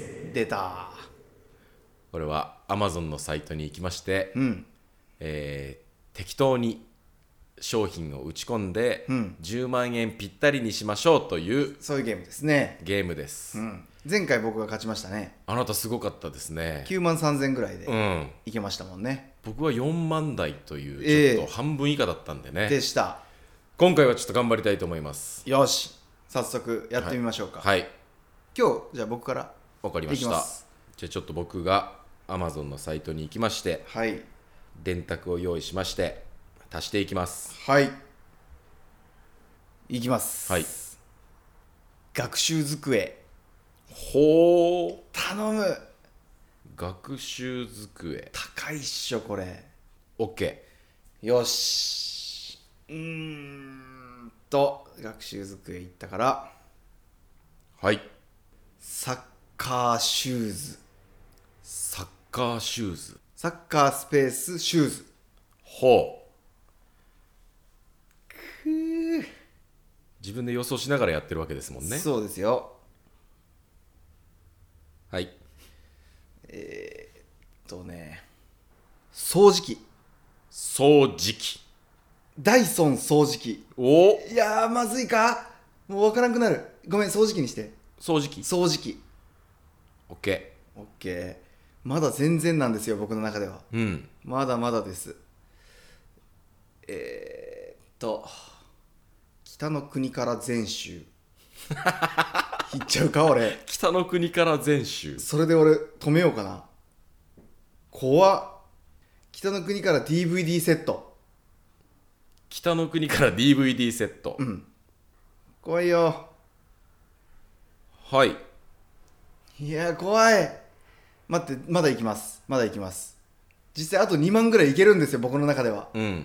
出た。
これは Amazon のサイトに行きまして、
うん
えー、適当に商品を打ち込んで、
うん、
じゅうまんえんぴったりにしましょうという
そういうゲームですね。
ゲームです、
うん、前回僕が勝ちましたね。
あなたすごかったですね。
きゅうまんさんぜんぐらいで
うん
いけましたもんね。
僕はよんまん台というちょっと半分以下だったんでね、
えー、でした。
今回はちょっと頑張りたいと思います。
よし早速やってみましょうか。
はい、はい、
今日じゃあ僕から
わかりました。じゃあちょっと僕が Amazon のサイトに行きまして、
はい、
電卓を用意しまして足していきます。
はい、いきます。
はい。
学習机。
ほー、
頼む。
学習机
高いっしょこれ。
OK。
よし。うーんと学習机いったから、
はい。
サッカーシューズ。
サッカーシューズ。
サッカースペースシューズ。
ほう。
くー、
自分で予想しながらやってるわけですもんね。
そうですよ。
はい。
えー、っとね掃除機。
掃除機。
ダイソン掃除機。
お
いやーまずいか。もう分からんくなる。ごめん、掃除機にして。
掃除機。
掃除機。
OK。
オッケー。まだ全然なんですよ、僕の中では。
うん
まだまだです。えー、っと北の国から全州いっちゃうか俺。
北の国から全州。
それで俺止めようかな。怖っ。北の国から ディーブイディー セット。
北の国から ディーブイディー セット。
うん怖いよ。
はい。
いや怖い。待って、まだ行きますまだ行きます。実際あとにまんぐらいいけるんですよ、僕の中では。
うん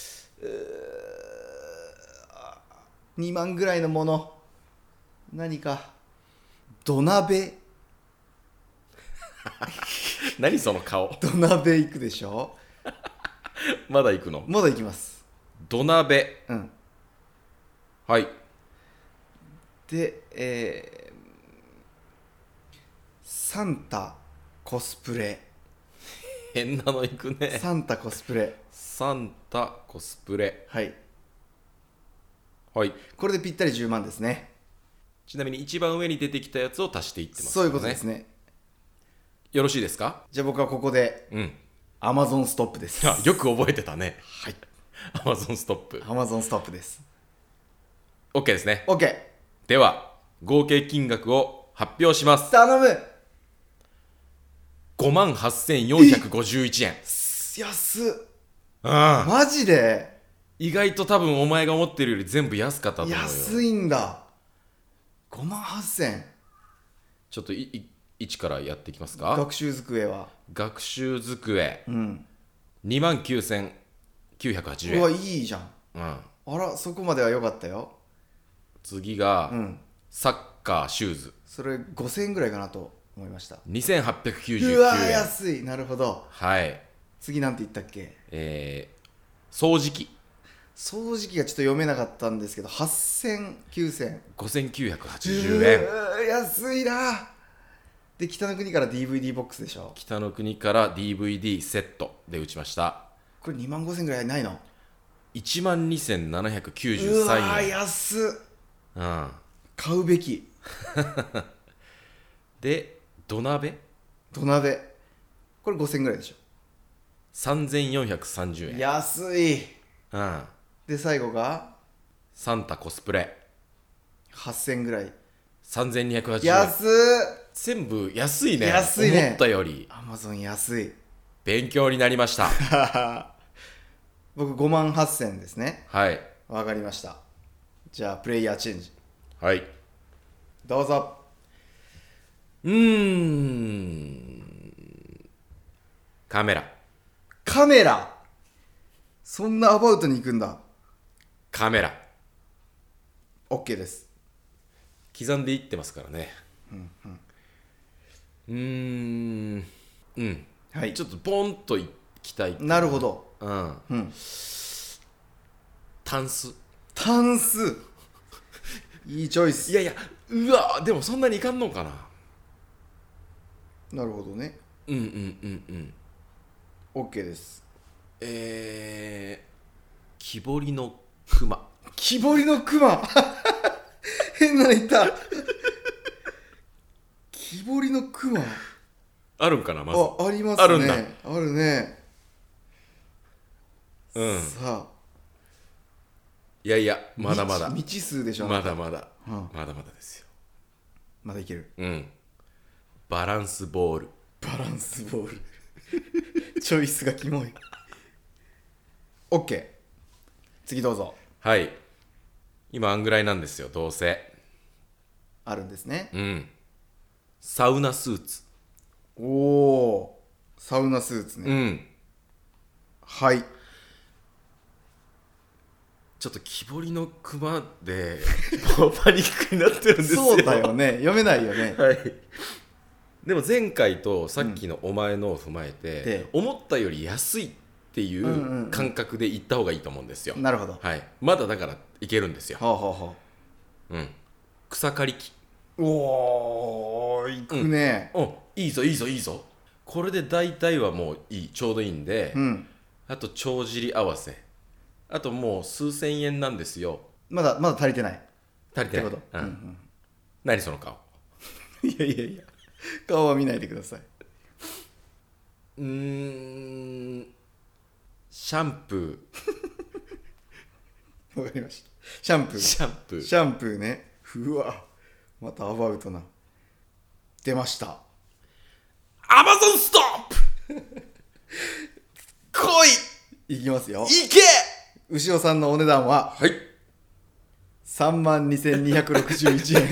にまんぐらいのもの、何か。土鍋。
何その顔。
土鍋行くでしょ。
まだ行くの。
まだ行きます。
土鍋。
うん
はい。
で、えー、サンタコスプレ。
変なの行くね。
サンタコスプレ。
サンタコスプレ。
はい。
はい。
これでぴったりじゅうまんですね。
ちなみに一番上に出てきたやつを足していってます、ね、
そういうことですね。
よろしいですか。
じゃあ僕はここで
うん。
アマゾンストップです。
あ、よく覚えてたね。
はい。
アマゾンストップ。
アマゾンストップです。
OK ですね。
OK。
では合計金額を発表します。
頼む。
ごまんはっせんよんひゃくごじゅういちえん。
安っ。
ああ、
マジで
意外と多分お前が思ってるより全部安かったと思うよ。
安いんだ。ごまんはっせん。
ちょっといいいちからやっていきますか。
学習机は。
学習机
うん
にまんきゅうせんきゅうひゃくはちじゅうえん。
うわ、いいじゃん。
うん、
あら、そこまでは良かったよ。
次が、
うん
サッカーシューズ
それごせんえんぐらいかなと思いました。
にせんはっぴゃくきゅうじゅうきゅ
うわ
うえん。
安い。なるほど。
はい。
次なんて言ったっけ。
えー、掃除機
掃除機がちょっと読めなかったんですけど、はっせんきゅうせん。
ごせんきゅうひゃくはちじゅうえん。
うー安いな。で、北の国から ディーブイディー ボックスでしょ。
北の国から ディーブイディー セットで打ちました。
これにまんごせんぐらいないの。
いちまんにせんななひゃくきゅうじゅ
う
うさん
わ
えん。
安っ。
うん
買うべき。
で土鍋
土鍋。これごせんぐらいでしょ。
さんぜんよんひゃくさんじゅうえん。
安い。
うん、
で、最後が
サンタコスプレ
はっせんぐらい。
さんぜんにひゃくはちじゅうえん。
安っ。
全部安いね。
安いね
思ったより
アマゾン安い。
勉強になりました。
僕ごまんはっせんですね。
はい
わかりました。じゃあプレイヤーチェンジ
はい。
どうぞ。
うーんカメラ
カメラ。そんなアバウトに行くんだ。
カメラ
OK です。
刻んでいってますからね。うんうんうーんうん
はい。
ちょっとポンといきたい。
なるほど。
うん
うん。
タンス。
タンス。いいチョイス。
いやいや、うわでもそんなにいかんのかな。
なるほどね。
うんうんうんうん
OK です。
えー、木彫りの熊。
木彫りの熊。変なの言った。木彫りの熊。
あるんかなまず。
あ、ありますね。
あるんだ。
あるね。
うん
さあ。
いやいやまだまだ
未知未知数でしょ。
まだまだ、
うん
まだまだですよ。
まだいける。
うんバランスボール。
バランスボール。チョイスがキモい。OK。次どうぞ。
はい今あんぐらいなんですよどうせ。
あるんですね。
うんサウナスーツ。
おお。サウナスーツね。
うん
はい。
ちょっと木彫りの熊でもうパニックになってるんですよ。
そうだよね。読めないよね。
はいでも前回とさっきのお前のを踏まえて、
で
思ったより安いってい
んうんう
うん感覚で行った方がいいと思うんですよ。
なるほど。
はいまだだからいけるんですよ。
はあはあは
うん草刈り機。
あ。おお。いくね。
おいいぞいいぞいいぞ。これで大体はもういいちょうどいいんで、
うん。
あと帳尻合わせあともう数千円なんですよ。
まだまだ足りてない。
足りてない。
ってこと。
うん
うん
何その顔。
うん。いやいやいや。 顔は見ないでください。
うーんシャンプ
わかりました。シャンプー
ーシャンプー
シャンプーね。うわまたアバウトな。出ました。
アマゾンストップ来い
いきますよ。
いけ
牛尾さんのお値段は
はい
さんまんにせんにひゃくろくじゅういちえん。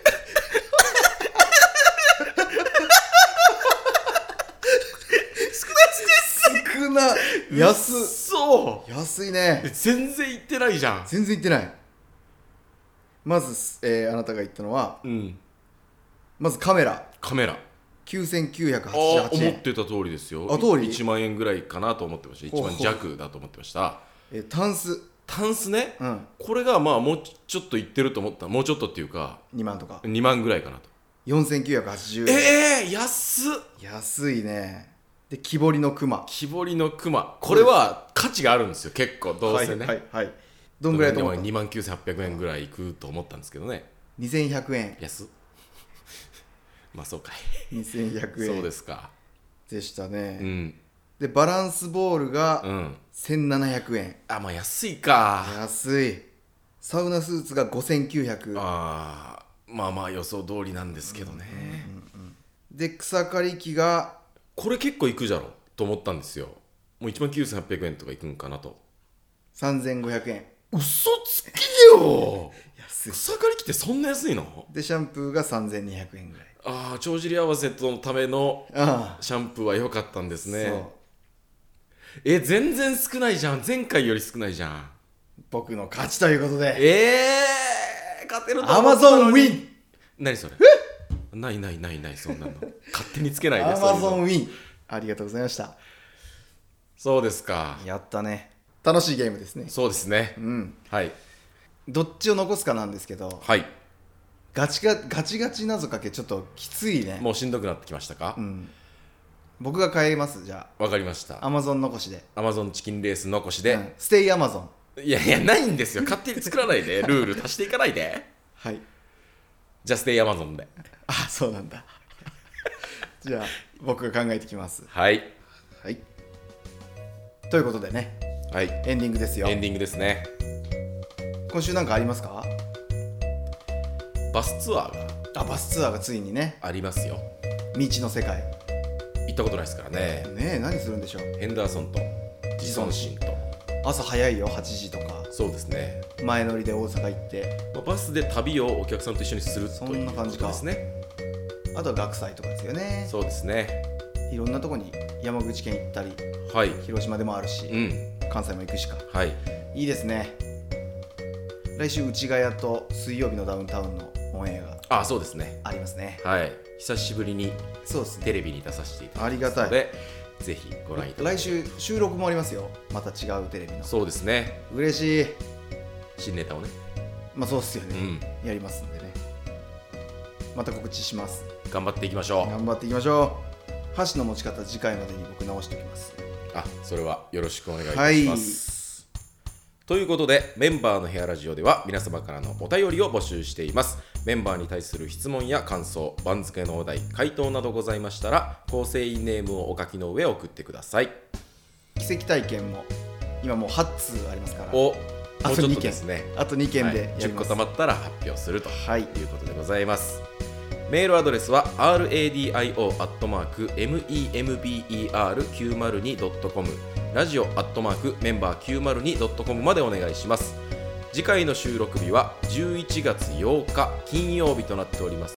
少な安っ
そう
安いね。
全然いってないじゃん。
全然いってない。まず、えーあなたが言ったのは
うん
まずカメラ
カメラ
きゅうせんきゅうひゃくはち
あ
じゅうはちえん。
思ってた通りですよ。
あ通り
いちまん円ぐらいかなと思ってました。1
ほうほう
万弱だと思ってました。
えータンス、
タンスね、
うん、
これがまあもうちょっといってると思った。もうちょっとっていうか
にまんとか
にまんぐらいかなと。
よんせんきゅうひゃくはちじゅうえん。
えー、安っ。
安いね。で木彫りの熊。
木彫りの熊、これは価値があるんですよ。結構どうせね、
はいはい、はい、どんぐらいと思った？
にまんきゅうせんはっぴゃくえんぐらいいくと思ったんですけどね。
にせんひゃくえん。
安っまあそうかい
にせんひゃくえん
そうですか。
でしたね、
うん、
でバランスボール
う
が
ん、
せんななひゃくえん。
あまあ安いか。
安い。サウナスーツがごせんきゅうひゃく。
あーまあまあ予想通りなんですけどね、
で草刈り機が
これ結構いくじゃろと思ったんですよ。もういちまんきゅうせんはっぴゃくえんとかいくんかなと。
さんぜんごひゃくえん。
嘘つきよ
安い。
草刈り機ってそんな安いの？
でシャンプーがさんぜんにひゃくえんぐらい。
ああ帳尻合わせのための
あ
シャンプーは良かったんです
あ、
ね。
そう
え全然少ないじゃん。前回より少ないじゃん。
僕の勝ちということで
えー、勝てると
ア
思ったのに。
マゾンウィン。
何それ？ないないないないそんなの勝手につけないで。
アマゾ
そういうの
ンウィン。ありがとうございました。
そうですか。
やったね。楽しいゲームですね。
そうですね。
うん。
はい
どっちを残すかなんですけど、
はい。
ガチガガチガチ謎かけちょっときついね。
もうしんどくなってきましたか？
うん。僕が変えます。じゃ
わかりました。
あアマゾン残しで、
アマゾンチキンレース残しで、
うんステイアマゾン。
いやいやないんですよ。勝手に作らないでルール足していかないで。
はい。
じゃあステイアマゾンで。
あそうなんだ。じゃあ僕が考えてきます。
はい
はい。ということでね、
はい
エンディングですよ
エ。ンディングですね。
今週なんかありますか？
バスツアーが
あバスツアーがついにね、
ありますよ。
未知の世界。
行ったことないですからね。
ねえ何するんでしょう。
ヘンダーソンとジソンシンと。
朝早いよはちじとか。
そうですね、
前乗りで大阪行って、
まあバスで旅をお客さんと一緒にする
そ
というこ
んな感じか
とですね。
あとは学祭とかですよね。
そうですね。
いろんなとこに山口県行ったり、
はい。
広島でもあるし、
うん。
関西も行くしか。
はい。
いいですね。来週内ヶ谷と水曜日のダウンタウンのオンエアが
あ、そうですね。
ありますね。
はい。久しぶりに
そうですね。
テレビに出させていただき
ありがたい。
ますので、ぜひご覧いただき
来週収録もありますよ。また違うテレビの。
そうですね。
嬉しい。
新ネタをね。
まあそうっすよね、
うん。
やりますんでね。また告知します。
頑張っていきましょう。
頑張っていきましょう。箸の持ち方次回までに僕直しておきます。
あ、それはよろしくお願いいたします。ということで、メンバーの部屋ラジオでは皆様からのお便りを募集しています。メンバーに対する質問や感想、番付のお題、回答などございましたら、構成員ネームをお書きの上送ってください。
奇跡体験も今もうはち通ありますから、
お、
あと
もうちょっ
にけん
とですね。
あとにけんで
はい、
やり
じゅっこ
ます。
たまったら発表すると
はい
いうことでございます。メールアドレスは ラディオ アットマーク メンバーきゅうまるにドットコム ラジオ アットマーク メンバーきゅうまるにドットコム までお願いします。次回の収録日はじゅういちがつようか金曜日となっております